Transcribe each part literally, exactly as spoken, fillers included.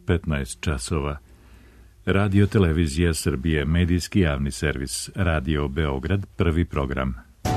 petnaest časova. Radio Televizija Srbije, medijski javni servis, Radio Beograd, prvi program.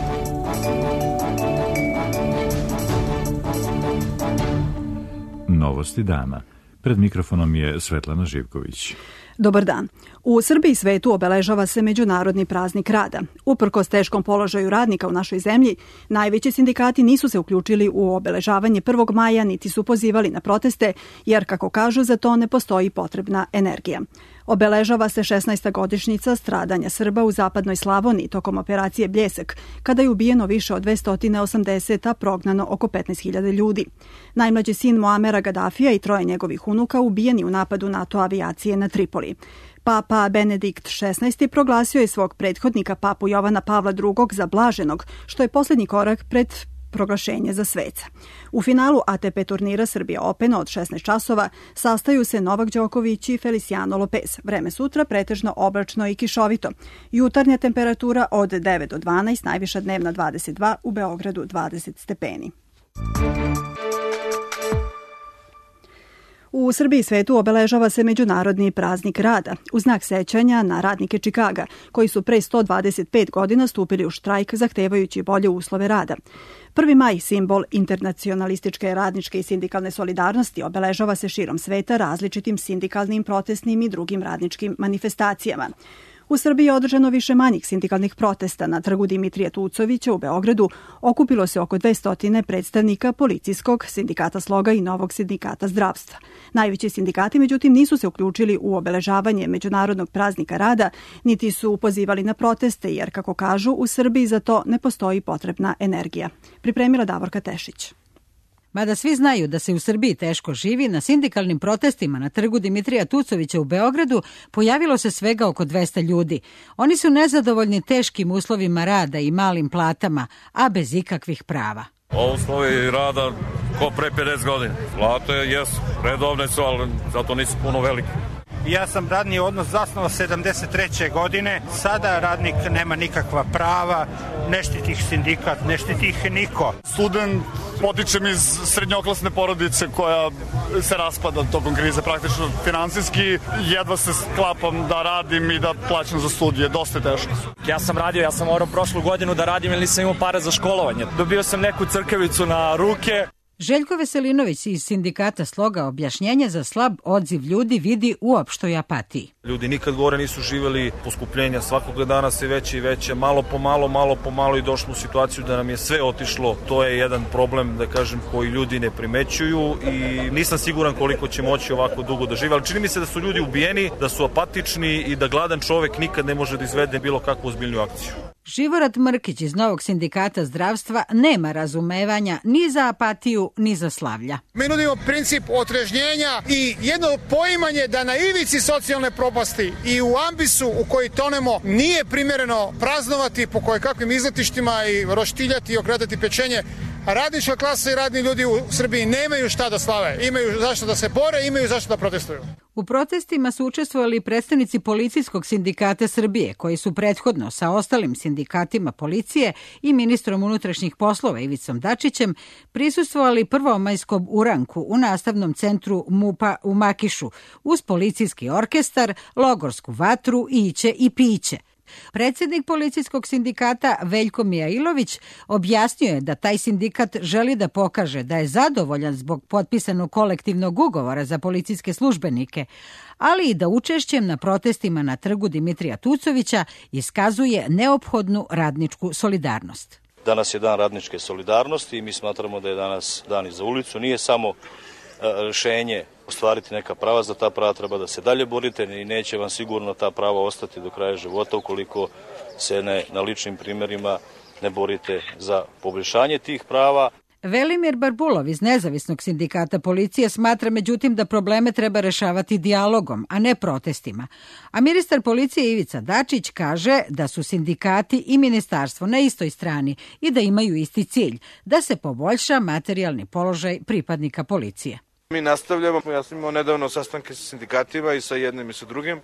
Novosti dana. Pred mikrofonom je Svetlana Živković. Dobar dan. U Srbiji i svetu obeležava se Međunarodni praznik rada. Uprkos teškom položaju radnika u našoj zemlji, najveći sindikati nisu se uključili u obeležavanje prvog maja, niti su pozivali na proteste, jer, kako kažu, za to ne postoji potrebna energija. Obeležava se šesnaesta godišnjica stradanja Srba u zapadnoj Slavoniji tokom operacije Bljesak, kada je ubijeno više od dvesta osamdeset, a prognano oko petnaest hiljada ljudi. Najmlađi sin Muamera Gadafija i troje njegovih unuka ubijeni u napadu NATO avijacije na Tripoli. Papa Benedikt šesnaesti proglasio je svog prethodnika papu Jovana Pavla drugog za blaženog, što je posljednji korak pred proglašenje za sveca. U finalu A T P turnira Srbija Open od šesnaest časova sastaju se Novak Đoković i Feliciano Lopez. Vreme sutra pretežno oblačno i kišovito. Jutarnja temperatura od devet do dvanaest, najviša dnevna dvadeset dva, u Beogradu dvadeset stepeni. U Srbiji i svetu obeležava se Međunarodni praznik rada u znak sećanja na radnike Čikaga, koji su pre sto dvadeset pet godina stupili u štrajk zahtevajući bolje uslove rada. Prvi maj, simbol internacionalističke radničke i sindikalne solidarnosti, obeležava se širom sveta različitim sindikalnim, protestnim i drugim radničkim manifestacijama. U Srbiji je održano više manjih sindikalnih protesta. Na trgu Dimitrija Tucovića u Beogradu okupilo se oko dvesta predstavnika Policijskog sindikata Sloga i Novog sindikata zdravstva. Najveći sindikati, međutim, nisu se uključili u obeležavanje Međunarodnog praznika rada, niti su pozivali na proteste, jer, kako kažu, u Srbiji za to ne postoji potrebna energija. Pripremila Davorka Tešić. Mada svi znaju da se u Srbiji teško živi, na sindikalnim protestima na trgu Dimitrija Tucovića u Beogradu pojavilo se svega oko dvesta ljudi. Oni su nezadovoljni teškim uslovima rada i malim platama, a bez ikakvih prava. O uslovi rada ko pre pedeset godina. Plate jesu, redovne su, ali zato nisu puno velike. Ja sam radni odnos zasnovao sedamdeset treće godine. Sada radnik nema nikakva prava, ne štiti ih sindikat, ne štiti ih niko. Student, potičem iz srednjoklasne porodice koja se raspada tokom krize, praktično finansijski. Jedva se sklapam da radim i da plaćam za studije, dosta je teško. Ja sam radio, ja sam morao prošlu godinu da radim jer nisam imao pare za školovanje. Dobio sam neku crkavicu na ruke. Željko Veselinović iz sindikata Sloga objašnjenje za slab odziv ljudi vidi u opštoj apatiji. Ljudi nikad gore nisu živjeli, poskupljenja svakoga dana sve veće i veće, malo po malo, malo po malo i došlo u situaciju da nam je sve otišlo. To je jedan problem, da kažem, koji ljudi ne primećuju i nisam siguran koliko će moći ovako dugo da žive, ali čini mi se da su ljudi ubijeni, da su apatični i da gladan čovek nikad ne može da izvede bilo kakvu ozbiljnu akciju. Živorad Mrkić iz Novog sindikata zdravstva nema razumevanja ni za apatiju, ni za slavlja. Mi nudimo princip otrežnjenja i jedno poimanje da na ivici socijalne propasti i u ambisu u koji tonemo nije primjereno praznovati po kojekakvim izletištima i roštiljati i okretati pečenje. Radnička klasa i radni ljudi u Srbiji nemaju šta da slave, imaju zašto da se bore, imaju zašto da protestuju. U protestima su učestvovali predstavnici Policijskog sindikata Srbije, koji su prethodno sa ostalim sindikatima policije i ministrom unutrašnjih poslova Ivicom Dačićem prisustvovali prvomajskom uranku u nastavnom centru MUP-a u Makišu uz policijski orkestar, logorsku vatru, iće i piće. Predsjednik Policijskog sindikata Veljko Mijailović objasnio je da taj sindikat želi da pokaže da je zadovoljan zbog potpisanog kolektivnog ugovora za policijske službenike, ali i da učešćem na protestima na trgu Dimitrija Tucovića iskazuje neophodnu radničku solidarnost. Danas je dan radničke solidarnosti i mi smatramo da je danas dan i za ulicu. Nije samo rešenje ostvariti neka prava, za ta prava treba da se dalje borite i neće vam sigurno ta prava ostati do kraja života ukoliko se ne, na ličnim primjerima ne borite za poboljšanje tih prava. Velimir Barbulov iz Nezavisnog sindikata policije smatra međutim da probleme treba rešavati dijalogom, a ne protestima. A ministar policije Ivica Dačić kaže da su sindikati i ministarstvo na istoj strani i da imaju isti cilj, da se poboljša materijalni položaj pripadnika policije. Mi nastavljamo, ja sam imao nedavno sastanke sa sindikatima i sa jednim i sa drugim,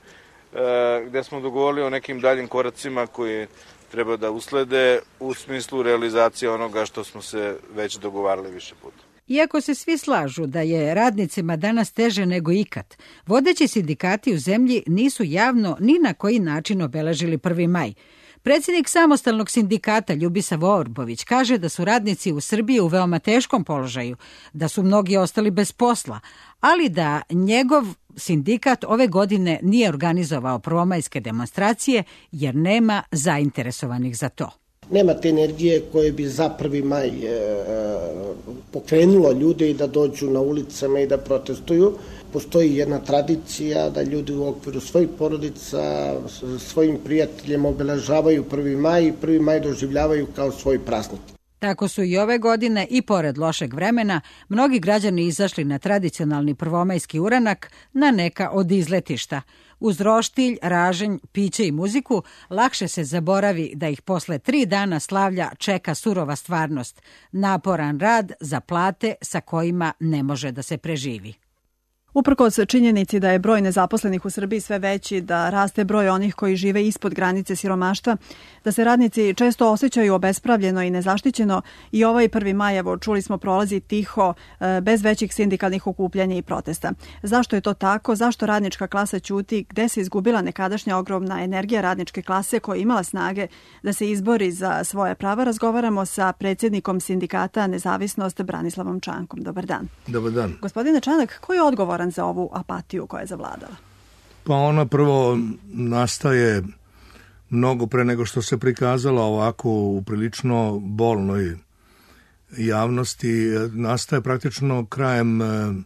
gde smo dogovorili o nekim daljim koracima koji treba da uslede u smislu realizacije onoga što smo se već dogovarali više puta. Iako se svi slažu da je radnicima danas teže nego ikad, vodeći sindikati u zemlji nisu javno ni na koji način obeležili prvi maj. Predsjednik samostalnog sindikata Ljubisa Vorbović kaže da su radnici u Srbiji u veoma teškom položaju, da su mnogi ostali bez posla, ali da njegov sindikat ove godine nije organizovao prvomajske demonstracije jer nema zainteresovanih za to. Nema te energije koje bi za prvi maj e, pokrenulo ljude i da dođu na ulicama i da protestuju. Postoji jedna tradicija da ljudi u okviru svojih porodica, svojim prijateljima obeležavaju prvi maj i prvi maj doživljavaju kao svoj praznik. Tako su i ove godine i pored lošeg vremena mnogi građani izašli na tradicionalni prvomajski uranak na neka od izletišta. Uz roštilj, raženj, piće i muziku lakše se zaboravi da ih posle tri dana slavlja čeka surova stvarnost, naporan rad za plate sa kojima ne može da se preživi. Uprkos činjenici da je broj nezaposlenih u Srbiji sve veći, da raste broj onih koji žive ispod granice siromaštva, da se radnici često osjećaju obespravljeno i nezaštićeno, i ovaj prvi maj, evo, čuli smo, prolazi tiho, bez većih sindikalnih okupljanja i protesta. Zašto je to tako? Zašto radnička klasa ćuti? Gde se izgubila nekadašnja ogromna energija radničke klase koja je imala snage da se izbori za svoje prava? Razgovaramo sa predsjednikom sindikata Nezavisnost Branislavom Čankom. Dobar dan. Dobar dan. Gospodine Čanak, ko je odgovoran za ovu apatiju koja je zavladala? Pa ona prvo nastaje mnogo pre nego što se prikazala ovako u prilično bolnoj javnosti. Nastaje praktično krajem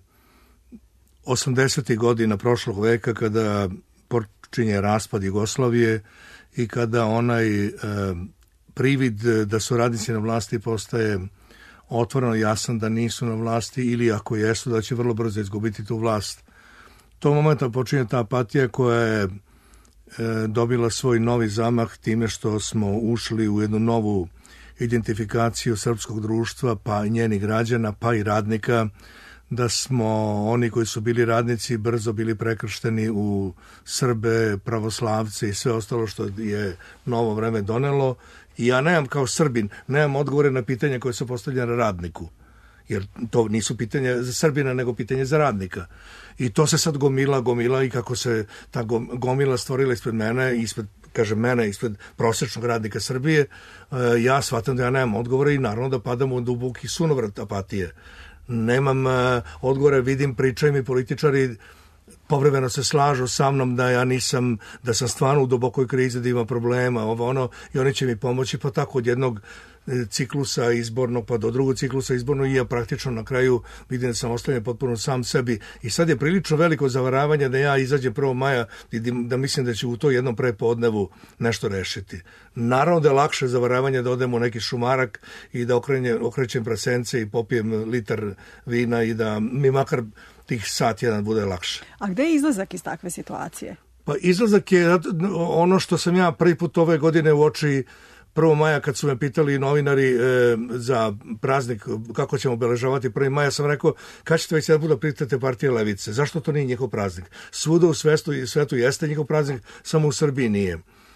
osamdesetih godina prošlog veka, kada počinje raspad Jugoslavije i kada onaj privid da su radnici na vlasti postaje otvoreno jasan da nisu na vlasti, ili ako jesu da će vrlo brzo izgubiti tu vlast. To momenta počinje ta apatija koja je e, dobila svoj novi zamah time što smo ušli u jednu novu identifikaciju srpskog društva, pa i njenih građana, pa i radnika, da smo oni koji su bili radnici brzo bili prekršteni u Srbe, pravoslavce i sve ostalo što je novo vreme donelo. I ja nemam kao Srbin, nemam odgovore na pitanja koje su postavljene radniku. Jer to nisu pitanja za Srbina, nego pitanje za radnika. I to se sad gomila, gomila i kako se ta gomila stvorila ispred mene, ispred, kažem mene, ispred prosječnog radnika Srbije, ja shvatam da ja nemam odgovore i naravno da padam u duboki sunovrat apatije. Nemam odgovore, vidim, pričaju mi političari, povremeno se slažu sa mnom da ja nisam, da sam stvarno u dubokoj krizi, da ima problema, ovo ono, i oni će mi pomoći, pa tako od jednog ciklusa izbornog pa do drugog ciklusa izbornog, i ja praktično na kraju vidim da sam ostavljen potpuno sam sebi. I sad je prilično veliko zavaravanje da ja izađem prvog maja i da mislim da ću u to jednom prepodnevu nešto rešiti. Naravno da je lakše zavaravanje da odem u neki šumarak i da okrenje, okrećem prasence i popijem litar vina i da mi makar tih sat jedan bude lakše. A gde je izlazak iz takve situacije? Pa izlazak je ono što sam ja prvi put ove godine uoči prvog maja, kad su me pitali novinari e, za praznik, kako ćemo obeležavati prvi maj, ja sam rekao, kad ćete već sad budu pritate partije Levice? Zašto to nije njihov praznik? Svuda u svetu, svetu jeste njihov praznik, samo u Srbiji nije.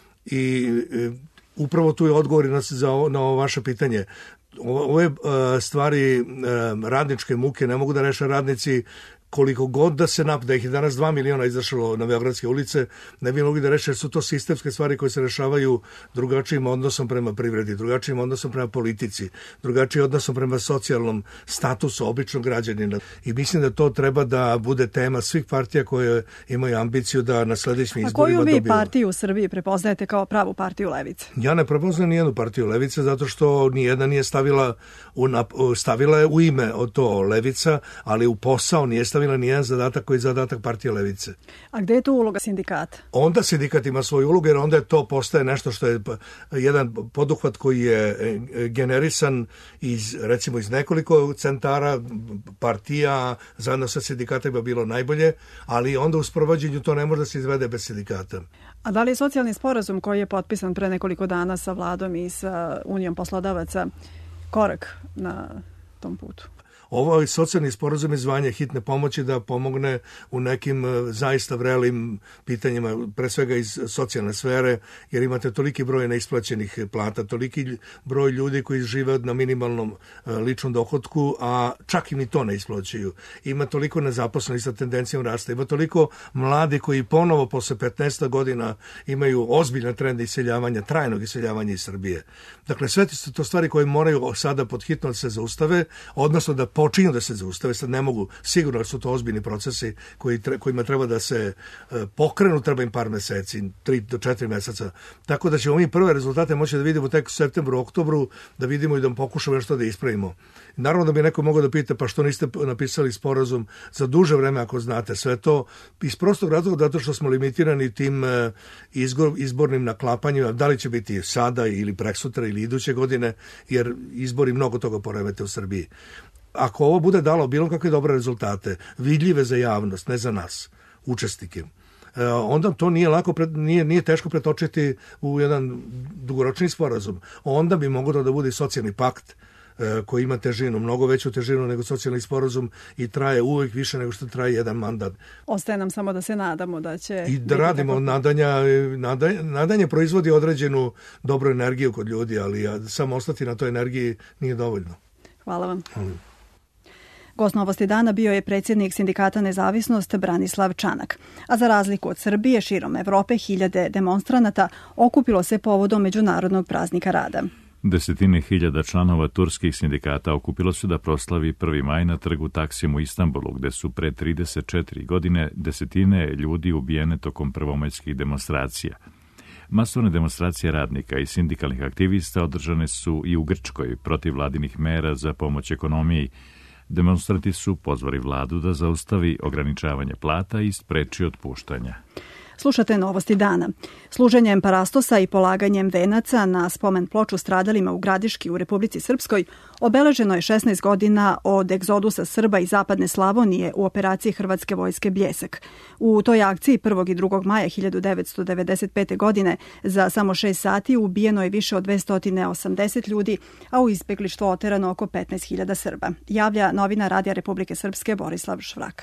I e, upravo tu je odgovor na, za, na ovo vaše pitanje. Ove e, stvari e, radničke muke ne mogu da reše radnici koliko god da se nap, da ih je danas dva miliona izašlo na beogradske ulice, ne bi mogli da reše, jer su to sistemske stvari koje se rešavaju drugačijim odnosom prema privredi, drugačijim odnosom prema politici, drugačijim odnosom prema socijalnom statusu običnog građanina. I mislim da to treba da bude tema svih partija koje imaju ambiciju da na sledećim izborima dobiju. A koju vi partiju u Srbiji prepoznajete kao pravu partiju Levice? Ja ne prepoznajem nijednu partiju Levice, zato što nijedna nije stavila u, stavila je u ime od to Levica, ali u posao nije stavila nijedan zadatak koji je zadatak partije Levice. A gde je tu uloga sindikata? Onda sindikat ima svoju ulogu, jer onda je to postaje nešto što je jedan poduhvat koji je generisan iz, recimo, iz nekoliko centara, partija, zajedno sa sindikatima bilo najbolje, ali onda u sprovođenju to ne može da se izvede bez sindikata. A da li je socijalni sporazum koji je potpisan pre nekoliko dana sa vladom i sa Unijom poslodavaca korak na tom putu? Ovo je socijalni sporazum i zvanje hitne pomoći da pomogne u nekim zaista vrelim pitanjima, pre svega iz socijalne sfere, jer imate toliki broj neisplaćenih plata, toliki broj ljudi koji žive na minimalnom ličnom dohotku, a čak im i to ne isplaćuju. Ima toliko nezaposlenih sa tendencijom rasta, ima toliko mladi koji ponovo posle petnaest godina imaju ozbiljne trende iseljavanja, trajnog iseljavanja iz Srbije. Dakle, sve su to stvari koje moraju sada pod hitno da se zaustave, odnosno da počinju da se zaustave. Sad ne mogu, sigurno su to ozbiljni procesi koji, kojima treba da se pokrenu, treba im par meseci, tri do četiri meseca. Tako da ćemo mi prve rezultate moći da vidimo tek u septembru, oktobru, da vidimo i da pokušamo nešto da ispravimo. Naravno da bi neko mogao da pita pa što niste napisali sporazum za duže vreme ako znate sve to, iz prostog razloga zato što smo limitirani tim izbornim naklapanjima, da li će biti sada ili preksutra ili iduće godine, jer izbori mnogo toga poremete u Srbiji. Ako ovo bude dalo bilo kakve dobre rezultate, vidljive za javnost, ne za nas, učesnike, onda to nije lako, nije, nije teško pretočiti u jedan dugoročni sporazum. Onda bi moglo da bude socijalni pakt koji ima težinu, mnogo veću težinu nego socijalni sporazum i traje uvijek više nego što traje jedan mandat. Ostaje nam samo da se nadamo da će... I da radimo tako... nadanja, nadanje, nadanje proizvodi određenu dobru energiju kod ljudi, ali samo ostati na toj energiji nije dovoljno. Hvala vam. Hmm. Gost Novosti dana bio je predsjednik Sindikata Nezavisnost Branislav Čanak. A za razliku od Srbije, širom Evrope hiljade demonstranata okupilo se povodom Međunarodnog praznika rada. Desetine hiljada članova turskih sindikata okupilo se da proslavi prvi maj na trgu Taksim u Istanbulu, gde su pre trideset četiri godine desetine ljudi ubijene tokom prvomajskih demonstracija. Masovne demonstracije radnika i sindikalnih aktivista održane su i u Grčkoj protiv vladinih mera za pomoć ekonomiji. Demonstranti su pozvali vladu da zaustavi ograničavanje plata i spreči otpuštanja. Slušate Novosti dana. Služenjem parastosa i polaganjem venaca na spomen ploču stradalima u Gradiški u Republici Srpskoj obeleženo je šesnaest godina od egzodusa Srba iz zapadne Slavonije u operaciji Hrvatske vojske Bljesak. U toj akciji prvog i drugog maja hiljadu devetsto devedeset pete. godine za samo šest sati ubijeno je više od dvesta osamdeset ljudi, a u izbeglištvo oterano oko petnaest hiljada Srba. Javlja novinar Radija Republike Srpske Borislav Švraka.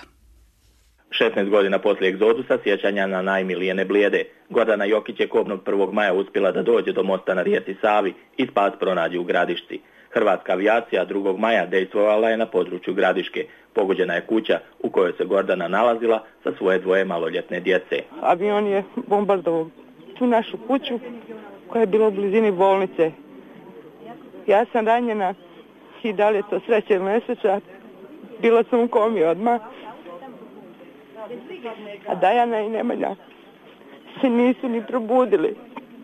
šesnaest godina poslije egzodusa sjećanja na najmilijene Blijede. Gordana Jokić je kobnog prvog maja uspjela da dođe do mosta na rijeci Savi i spas pronađe u Gradišci. Hrvatska avijacija drugog maja dejstvovala je na području Gradiške. Pogođena je kuća u kojoj se Gordana nalazila sa svoje dvoje maloljetne djece. Avion je bombardovao tu našu kuću koja je bila u blizini bolnice. Ja sam ranjena i da li je to sreća ili nesreća, bila sam u komi odmah. A Dajana i Nemanja se nisu ni probudili.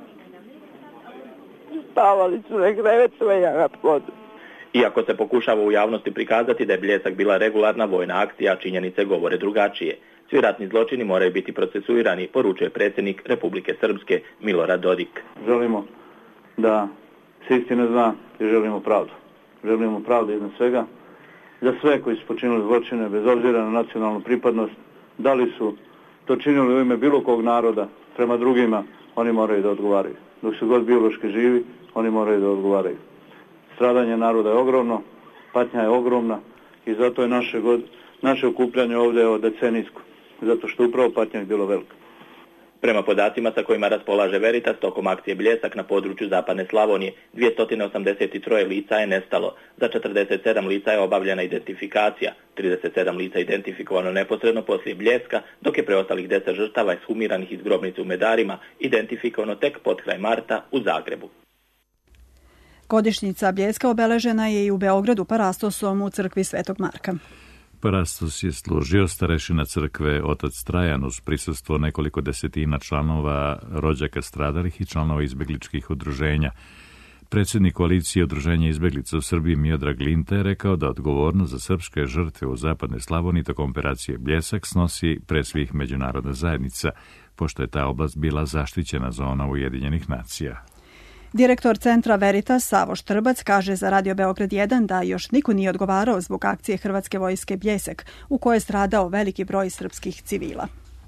Spavali su na krevetu, a ja na podu. Iako se pokušava u javnosti prikazati da je Bljesak bila regularna vojna akcija, činjenice govore drugačije. Svi ratni zločini moraju biti procesuirani, poručuje predsjednik Republike Srpske Milorad Dodik. Želimo da se istina zna i želimo pravdu. Želimo pravdu iznad svega za sve koji su počinili zločine, bez obzira na nacionalnu pripadnost. Da li su to činili u ime bilo kog naroda prema drugima, oni moraju da odgovaraju. Dok su god biološki živi, oni moraju da odgovaraju. Stradanje naroda je ogromno, patnja je ogromna i zato je naše, god, naše okupljanje ovdje decenijsko. Zato što upravo patnja je bilo velika. Prema podacima sa kojima raspolaže Veritas, tokom akcije Bljesak na području zapadne Slavonije dvjesto osamdeset tri lica je nestalo, za četrdeset sedam lica je obavljena identifikacija, trideset sedam lica identifikovano neposredno poslije Bljeska, dok je preostalih deset žrtava ishumiranih iz grobnice u Medarima identifikovano tek pod kraj marta u Zagrebu. Godišnjica Bljeska obeležena je i u Beogradu parastosom u crkvi Svetog Marka. Parastos je služio starešina crkve otac Trajan uz prisustvo nekoliko desetina članova rođaka stradalih i članova izbegličkih udruženja. Predsjednik koalicije udruženja izbeglica u Srbiji Miodrag Linta je rekao da odgovornost za srpske žrtve u zapadnoj Slavoniji tokom operacije Bljesak snosi pre svih međunarodna zajednica, pošto je ta oblast bila zaštićena zona Ujedinjenih nacija. Direktor centra Veritas Savo Štrbac kaže za Radio Beograd jedan da još niko nije odgovarao zbog akcije Hrvatske vojske Bljesak, u kojoj je stradao veliki broj srpskih civila.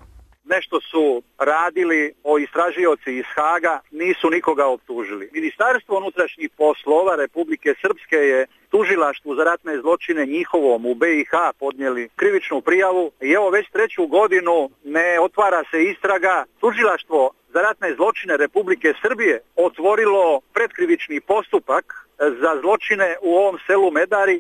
nešto su radili o istražioci iz Haga, nisu nikoga optužili. Ministarstvo unutrašnjih poslova Republike Srpske je tužilaštvu za ratne zločine njihovom u B i H podnijeli krivičnu prijavu i evo već treću godinu ne otvara se istraga. Tužilaštvo za ratne zločine Republike Srbije otvorilo pretkrivični postupak za zločine u ovom selu Medari.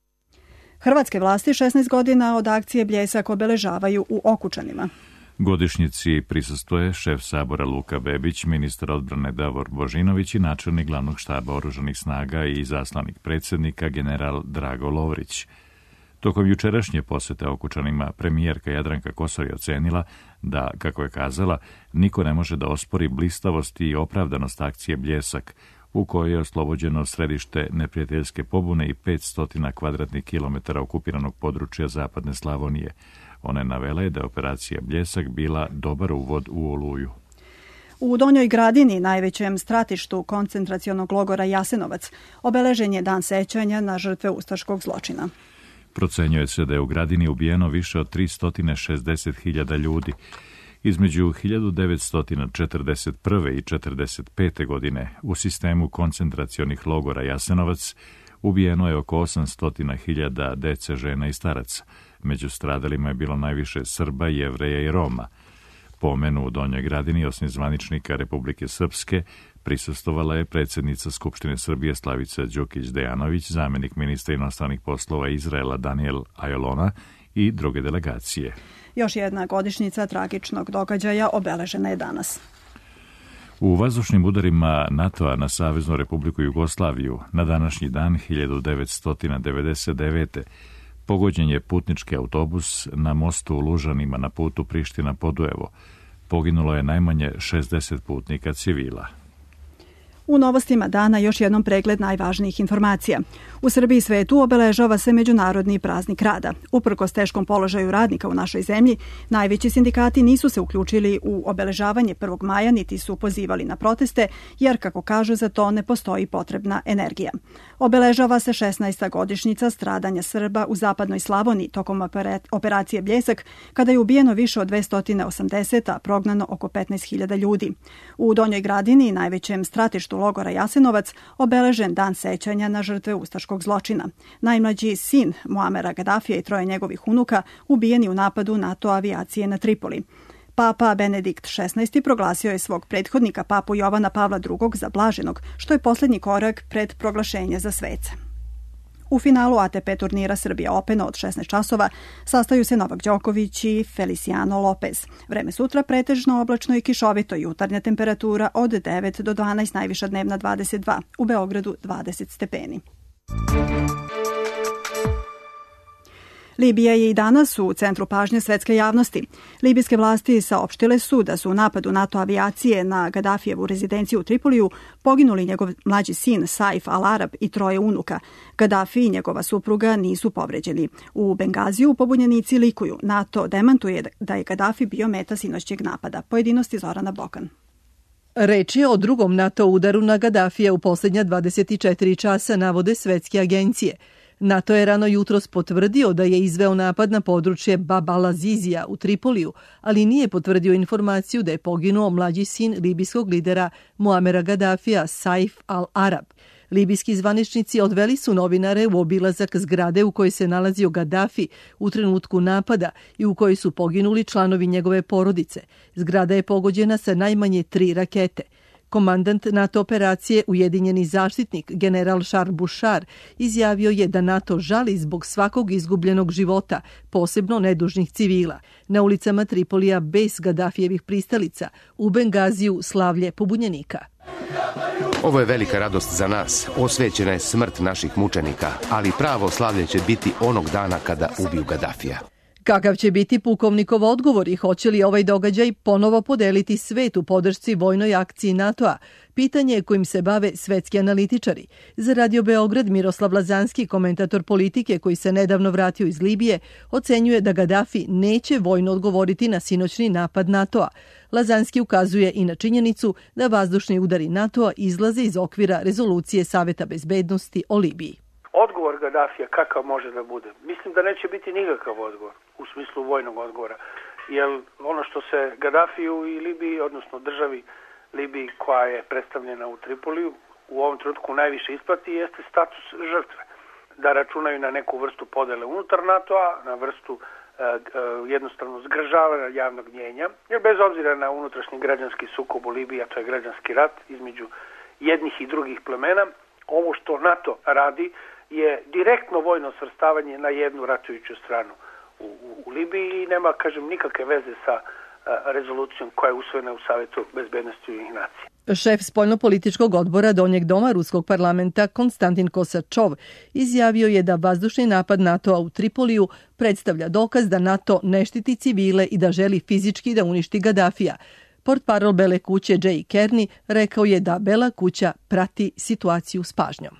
Hrvatske vlasti šesnaest godina od akcije Bljesak obeležavaju u Okučanima. Godišnjici prisustvuje šef Sabora Luka Bebić, ministar odbrane Davor Božinović i načelnik glavnog štaba oružanih snaga i izaslanik predsjednika general Drago Lovrić. Tokom jučerašnje posete Okučanima premijerka Jadranka Kosor je ocenila da, kako je kazala, niko ne može da ospori blistavost i opravdanost akcije Bljesak, u kojoj je oslobođeno središte neprijateljske pobune i petsto kvadratnih kilometara okupiranog područja zapadne Slavonije. Ona je navela da je operacija Bljesak bila dobar uvod u Oluju. U Donjoj Gradini, najvećem stratištu koncentracionog logora Jasenovac, obeležen je dan sećanja na žrtve ustaškog zločina. Procenjuje se da je u Gradini ubijeno više od tristo šezdeset hiljada ljudi. Između hiljadu devetsto četrdeset prve i četrdeset pete. godine u sistemu koncentracionih logora Jasenovac ubijeno je oko osamsto hiljada dece, žena i staraca. Među stradalima je bilo najviše Srba, Jevreja i Roma. Pomenu u Donjoj Gradini, osim zvaničnika Republike Srpske, prisustvovala je predsjednica Skupštine Srbije Slavica Đukić-Dejanović, zamjenik ministra inostranih poslova Izraela Daniel Ajolona i druge delegacije. Još jedna godišnjica tragičnog događaja obeležena je danas. U vazdušnim udarima NATO-a na Saveznu Republiku Jugoslaviju na današnji dan hiljadu devetsto devedeset devete. pogođen je putnički autobus na mostu u Lužanima na putu Priština-Podujevo. Poginulo je najmanje šezdeset putnika civila. U novostima dana još jednom pregled najvažnijih informacija. U Srbiji i svetu obeležava se Međunarodni praznik rada. Uprkos teškom položaju radnika u našoj zemlji, najveći sindikati nisu se uključili u obeležavanje prvog maja niti su pozivali na proteste, jer, kako kažu, za to ne postoji potrebna energija. Obeležava se šesnaesta godišnjica stradanja Srba u zapadnoj Slavoniji tokom operacije Bljesak, kada je ubijeno više od dvesta osamdeset, a prognano oko petnaest hiljada ljudi. U Donjoj Gradini, najvećem stratištu logora Jasenovac, obeležen dan sećanja na žrtve ustaškog zločina. Najmlađi sin Muamera Gadafija i troje njegovih unuka ubijeni u napadu NATO avijacije na Tripoli. Papa Benedikt šesnaesti proglasio je svog prethodnika, papu Jovana Pavla drugog, za blaženog, što je posljednji korak pred proglašenje za sveca. U finalu A T P turnira Srbija Open od šesnaest časova sastaju se Novak Đoković i Feliciano Lopez. Vreme sutra pretežno oblačno i kišovito, jutarnja temperatura od devet do dvanaest, najviša dnevna dvadeset dva, u Beogradu dvadeset stepeni. Libija je i danas u centru pažnje svetske javnosti. Libijske vlasti saopštile su da su u napadu NATO avijacije na Gadafijevu rezidenciju u Tripoliju poginuli njegov mlađi sin Saif al-Arab i troje unuka. Gadafi i njegova supruga nisu povređeni. U Bengaziju pobunjenici likuju. NATO demantuje da je Gadafi bio meta sinoćnjeg napada. Pojedinosti Zorana Bokan. Reč je o drugom NATO udaru na Gadafija u posljednja dvadeset četiri časa, navode svetske agencije. NATO je rano jutros potvrdio da je izveo napad na područje Bab al-Azizija u Tripoliju, ali nije potvrdio informaciju da je poginuo mlađi sin libijskog lidera Muamera Gadafija, Saif al-Arab. Libijski zvaničnici odveli su novinare u obilazak zgrade u kojoj se nalazio Gadafi u trenutku napada i u kojoj su poginuli članovi njegove porodice. Zgrada je pogođena sa najmanje tri rakete. Komandant NATO operacije Ujedinjeni zaštitnik general Charles Bouchard izjavio je da NATO žali zbog svakog izgubljenog života, posebno nedužnih civila. Na ulicama Tripolija bez Gadafijevih pristalica, u Bengaziju slavlje pobunjenika. Ovo je velika radost za nas. Osvećena je smrt naših mučenika, ali pravo slavlje će biti onog dana kada ubiju Gadafija. Kakav će biti pukovnikov odgovor i hoće li ovaj događaj ponovo podeliti svet u podršci vojnoj akciji NATO-a? Pitanje je kojim se bave svetski analitičari. Za Radio Beograd Miroslav Lazanski, komentator politike koji se nedavno vratio iz Libije, ocenjuje da Gadafi neće vojno odgovoriti na sinoćni napad NATO-a. Lazanski ukazuje i na činjenicu da vazdušni udari NATO-a izlaze iz okvira rezolucije Saveta bezbednosti o Libiji. Odgovor Gadafija kakav može da bude? Mislim da neće biti nikakav odgovor u smislu vojnog odgovora. jer ono što se Gadafiju i Libiji, odnosno državi Libiji koja je predstavljena u Tripoliju, u ovom trenutku najviše isplati jeste status žrtve. Da računaju na neku vrstu podele unutar NATO-a, na vrstu e, jednostavno zgržavanja javnog mnjenja, jer bez obzira na unutrašnji građanski sukob u Libiji, a to je građanski rat između jednih i drugih plemena, ovo što NATO radi je direktno vojno svrstavanje na jednu ratujuću stranu u, u, u Libiji i nema, kažem, nikakve veze sa a, rezolucijom koja je usvojena u Savetu bezbednosti Ujedinjenih nacija. Šef spoljnopolitičkog odbora Donjeg doma Ruskog parlamenta Konstantin Kosačov izjavio je da vazdušni napad NATO-a u Tripoliju predstavlja dokaz da NATO ne štiti civile i da želi fizički da uništi Gadafija. Portparol Bele kuće Jay Kearney rekao je da Bela kuća prati situaciju s pažnjom.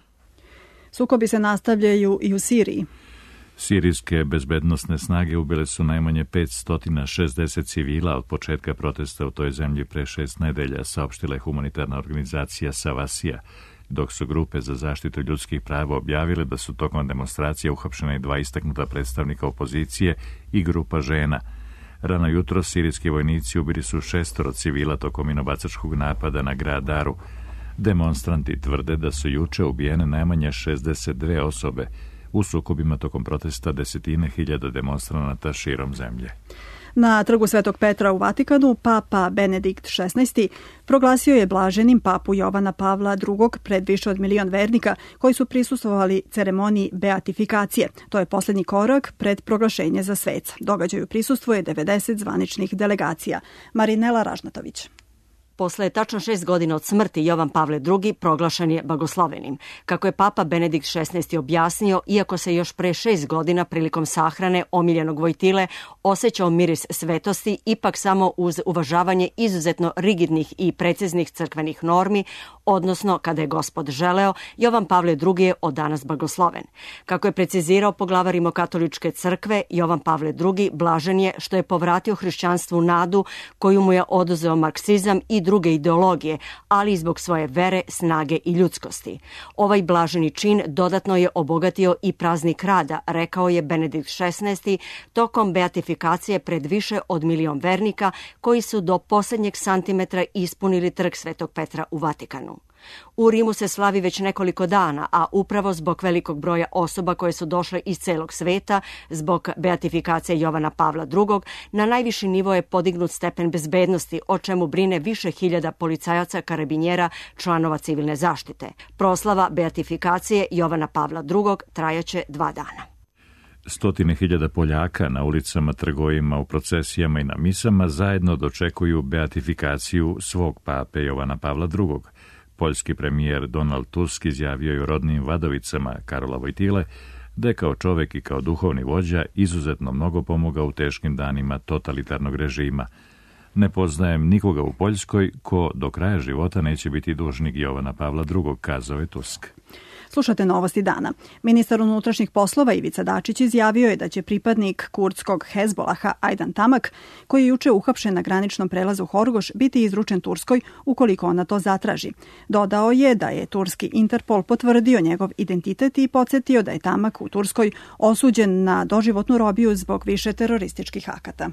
Sukobi se nastavljaju i u Siriji. Sirijske bezbednosne snage ubile su najmanje petsto šezdeset civila od početka protesta u toj zemlji pre šest nedelja, saopštila je humanitarna organizacija Savasija, dok su grupe za zaštitu ljudskih prava objavile da su tokom demonstracije uhapšena i dva istaknuta predstavnika opozicije i grupa žena. Rano jutro sirijski vojnici ubili su šestoro civila tokom minobacačkog napada na grad Daru. Demonstranti tvrde da su juče ubijene najmanje šezdeset dve osobe. U sukobima tokom protesta desetine hiljada demonstranata širom zemlje. Na trgu Svetog Petra u Vatikanu papa Benedikt šesnaesti proglasio je blaženim papu Jovana Pavla drugog pred više od milion vernika koji su prisustvovali ceremoniji beatifikacije. To je posljednji korak pred proglašenje za sveca. Događaju prisustvuje devedeset zvaničnih delegacija. Marinela Ražnatović. Posle tačno šest godina od smrti Jovan Pavle drugi proglašen je blagoslovenim. Kako je papa Benedikt šesnaesti objasnio, iako se još pre šest godina prilikom sahrane omiljenog Vojtile osjećao miris svetosti, ipak samo uz uvažavanje izuzetno rigidnih i preciznih crkvenih normi, odnosno kada je Gospod želeo, Jovan Pavle drugi je od danas blagosloven. Kako je precizirao poglavar Rimokatoličke crkve, Jovan Pavle drugi blažen je što je povratio hrišćanstvu nadu koju mu je oduzeo marksizam i druge ideologije, ali i zbog svoje vere, snage i ljudskosti. Ovaj blaženi čin dodatno je obogatio i praznik rada, rekao je Benedikt šesnaesti tokom beatifikacije pred više od milion vernika koji su do posljednjeg santimetra ispunili trg Svetog Petra u Vatikanu. U Rimu se slavi već nekoliko dana, a upravo zbog velikog broja osoba koje su došle iz celog sveta, zbog beatifikacije Jovana Pavla drugog, na najviši nivo je podignut stepen bezbednosti, o čemu brine više hiljada policajaca, karabinjera, članova civilne zaštite. Proslava beatifikacije Jovana Pavla drugog trajaće dva dana. Stotine hiljada Poljaka na ulicama, trgovima, u procesijama i na misama zajedno dočekuju beatifikaciju svog pape Jovana Pavla drugog. Poljski premijer Donald Tusk izjavio je u rodnim Vadovicama Karola Vojtile da je kao čovek i kao duhovni vođa izuzetno mnogo pomogao u teškim danima totalitarnog režima. Ne poznajem nikoga u Poljskoj ko do kraja života neće biti dužnik Jovana Pavla drugog, kazao je Tusk. Slušate novosti dana. Ministar unutrašnjih poslova Ivica Dačić izjavio je da će pripadnik kurdskog Hezbolaha Ajdan Tamak, koji je juče uhapšen na graničnom prelazu Horgoš, biti izručen Turskoj ukoliko ona to zatraži. Dodao je da je turski Interpol potvrdio njegov identitet i podsjetio da je Tamak u Turskoj osuđen na doživotnu robiju zbog više terorističkih akata.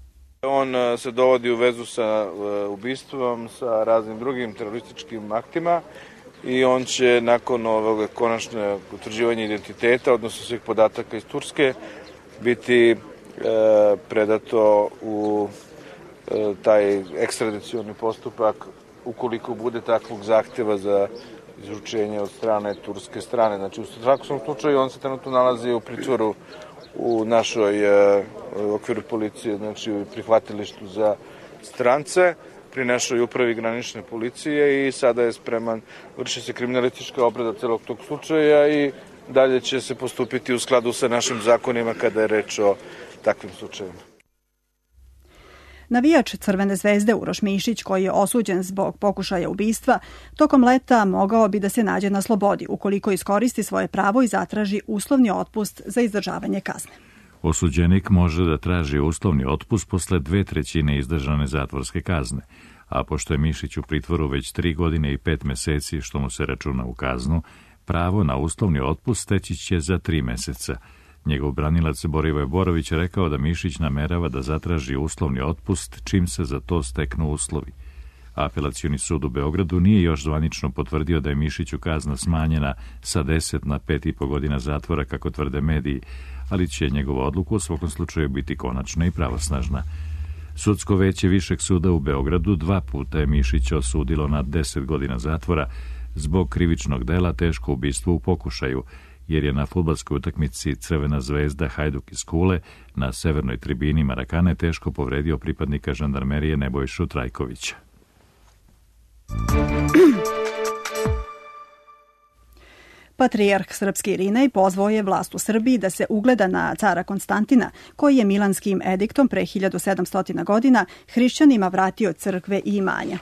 On se dovodi u vezu sa ubistvom, sa raznim drugim terorističkim aktima i on će nakon ovog konačnog utvrđivanja identiteta, odnosno svih podataka iz Turske, biti e, predato u e, taj ekstradicioni postupak ukoliko bude takvog zahteva za izručenje od strane turske strane. Znači, u svakom slučaju on se trenutno nalazi u pritvoru u našoj e, okviru policije, znači u prihvatilištu za strance, pri našoj upravi granične policije i sada je spreman, vrši se kriminalistička obrada celog tog slučaja i dalje će se postupiti u skladu sa našim zakonima kada je reč o takvim slučajima. Navijač Crvene zvezde Uroš Mišić, koji je osuđen zbog pokušaja ubistva, tokom leta mogao bi da se nađe na slobodi ukoliko iskoristi svoje pravo i zatraži uslovni otpust za izdržavanje kazne. Osuđenik može da traži uslovni otpust posle dve trećine izdržane zatvorske kazne, a pošto je Mišić u pritvoru već tri godine i pet meseci, što mu se računa u kaznu, pravo na uslovni otpust steći će za tri meseca. Njegov branilac Borivoje Borović je rekao da Mišić namerava da zatraži uslovni otpust čim se za to steknu uslovi. Apelacioni sud u Beogradu nije još zvanično potvrdio da je Mišiću kazna smanjena sa deset na pet i po godina zatvora, kako tvrde mediji, ali će njegova odluka u svakom slučaju biti konačna i pravosnažna. Sudsko veće Višeg suda u Beogradu dva puta je Mišića osudilo na deset godina zatvora zbog krivičnog dela teško ubistvo u pokušaju, jer je na fudbalskoj utakmici Crvena zvezda Hajduk iz Kule na severnoj tribini Marakane teško povredio pripadnika žandarmerije Nebojšu Trajkovića. Patrijarh srpski Irinej pozvao je vlast u Srbiji da se ugleda na cara Konstantina, koji je milanskim ediktom pre hiljadu sedamsto godina hrišćanima vratio crkve i imanja.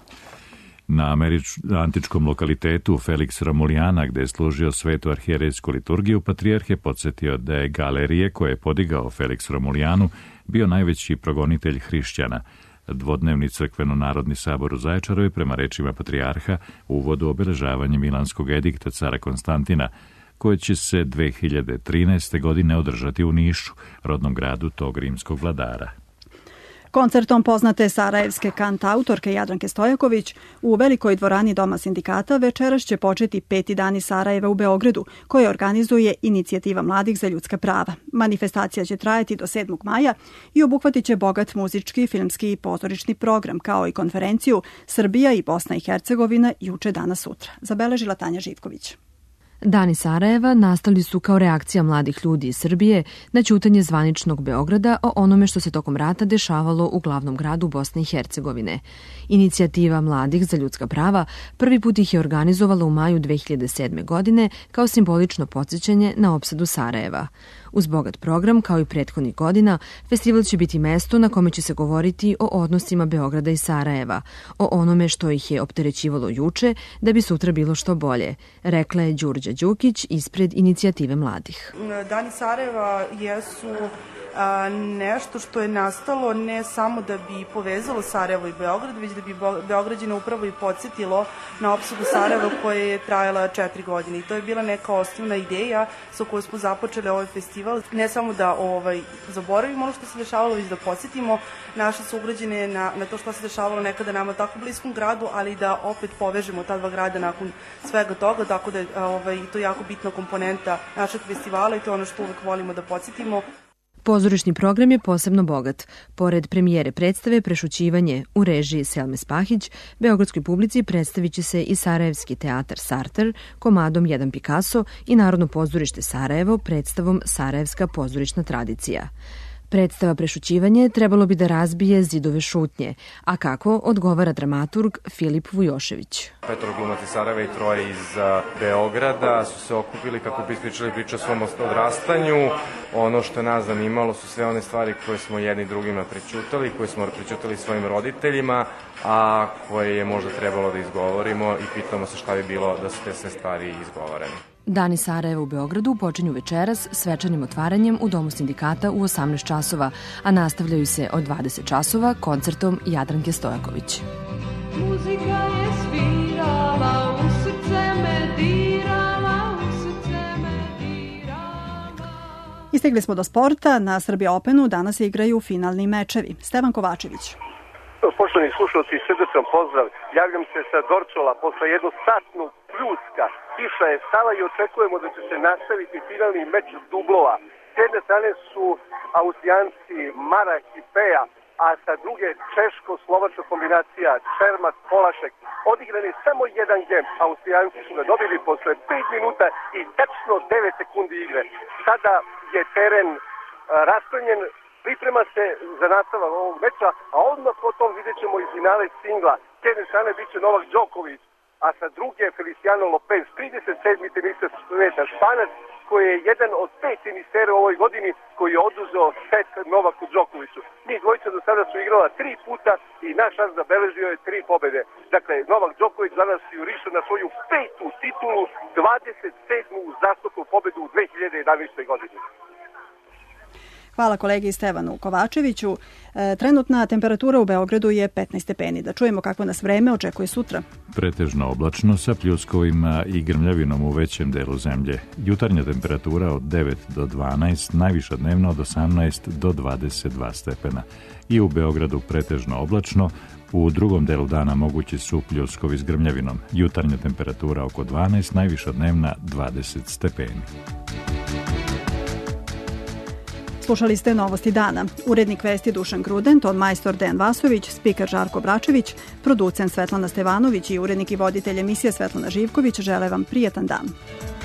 Na američ, antičkom lokalitetu Felix Romulijana, gde je služio svetu arhijerejsku liturgiju, patrijarh je podsjetio da je Galerije, koje je podigao Felix Romulijanu, bio najveći progonitelj hrišćana. Dvodnevni crkveno-narodni sabor u Zaječaru je, prema rečima patrijarha, uvod u obeležavanje milanskog edikta cara Konstantina, koje će se dve hiljade trinaeste. godine održati u Nišu, rodnom gradu tog rimskog vladara. Koncertom poznate sarajevske kantautorke Jadranke Stojaković u velikoj dvorani Doma sindikata večeras će početi peti dani Sarajeva u Beogradu, koje organizuje Inicijativa mladih za ljudska prava. Manifestacija će trajati do sedmog maja i obuhvatit će bogat muzički, filmski i pozorišni program, kao i konferenciju Srbija i Bosna i Hercegovina juče, danas, sutra. Zabeležila Tanja Živković. Dani Sarajeva nastali su kao reakcija mladih ljudi iz Srbije na ćutanje zvaničnog Beograda o onome što se tokom rata dešavalo u glavnom gradu Bosne i Hercegovine. Inicijativa mladih za ljudska prava prvi put ih je organizovala u maju dve hiljade sedme. godine kao simbolično podsjećanje na opsadu Sarajeva. Uz bogat program, kao i prethodnih godina, festival će biti mesto na kome će se govoriti o odnosima Beograda i Sarajeva, o onome što ih je opterećivalo juče, da bi sutra bilo što bolje, rekla je Đurđa Đukić ispred Inicijative mladih. Dani Sarajeva jesu a, nešto što je nastalo ne samo da bi povezalo Sarajevo i Beograd, već da bi Beograđane upravo i podsjetilo na opsadu Sarajeva koja je trajala četiri godine. I to je bila neka osnovna ideja sa kojoj smo započeli ovaj festival. Ne samo da ovaj, zaboravimo ono što se dešavalo, već da podsjetimo naše sugrađane na, na to što se dešavalo nekada nama tako bliskom gradu, ali da opet povežemo ta dva grada nakon svega toga, tako da je ovaj, to jako bitna komponenta našeg festivala i to je ono što uvek volimo da podsjetimo. Pozorišni program je posebno bogat. Pored premijere predstave Prešućivanje u režiji Selme Spahić, beogradskoj publici predstavit će se i Sarajevski teatar Sarter komadom Jedan Picasso i Narodno pozorište Sarajevo predstavom Sarajevska pozorišna tradicija. Predstava Prešućivanje trebalo bi da razbije zidove šutnje, a kako odgovara dramaturg Filip Vujošević. Petoro glumac iz Sarajeva i troje iz Beograda su se okupili kako bi ispričali priču o svom odrastanju. Ono što nas zanimalo su sve one stvari koje smo jedni drugima prećutali, koje smo prećutali svojim roditeljima, a koje je možda trebalo da izgovorimo i pitamo se šta bi bilo da su te sve stvari izgovorene. Dani Sarajeva u Beogradu počinju večeras svečanim otvaranjem u Domu sindikata u osamnaest časova, a nastavljaju se od dvadeset časova koncertom Jadranke Stojaković. Muzika je svirala, u srce me dirala, u srce me dirala. Istigli smo do sporta. Na Srbija Openu danas se igraju finalni mečevi. Stevan Kovačević. Poštovani slušalci, srdačan pozdrav. Javljam se sa Dorčola posle jednosatnog pljuska. Kiša je stala i očekujemo da će se nastaviti finalni meč dublova. S jedne strane su Austrijanci Marak i Peja, a sa druge češko-slovačka kombinacija Čermak-Polašek. Odigrani samo jedan gem. Austrijanci su ga dobili posle pet minuta i tačno devet sekundi igre. Sada je teren raspremljen. Priprema se za nastavak ovog meča, a odmah potom vidjet ćemo i finale singla. S jedne strane bit će Novak Đoković, a sa druge Feliciano Lopez, trideset sedmi teniser sveta, Španac, koji je jedan od pet tenisera u ovoj godini koji je oduzeo set Novaku Đokoviću. Njih dvojica do sada su igrala tri puta i naš šans zabeležio je tri pobede. Dakle, Novak Đoković danas juriša na svoju petu titulu, dvadeset sedmu uzastopnu pobedu u dve hiljade jedanaestoj. godini. Hvala kolegi Stevanu Kovačeviću. E, trenutna temperatura u Beogradu je petnaest stepeni. Da čujemo kako nas vreme očekuje sutra. Pretežno oblačno sa pljuskovima i grmljavinom u većem delu zemlje. Jutarnja temperatura od devet do dvanaest, najviša dnevna od osamnaest do dvadeset dva stepena. I u Beogradu pretežno oblačno, u drugom delu dana mogući su pljuskovi s grmljavinom. Jutarnja temperatura oko dvanaest, najviša dnevna dvadeset stepeni. Slušali ste Novosti dana. Urednik vesti Dušan Gruden, ton majstor Dejan Vasović, spiker Žarko Bračević, producent Svetlana Stevanović i urednik i voditelj emisije Svetlana Živković žele vam prijatan dan.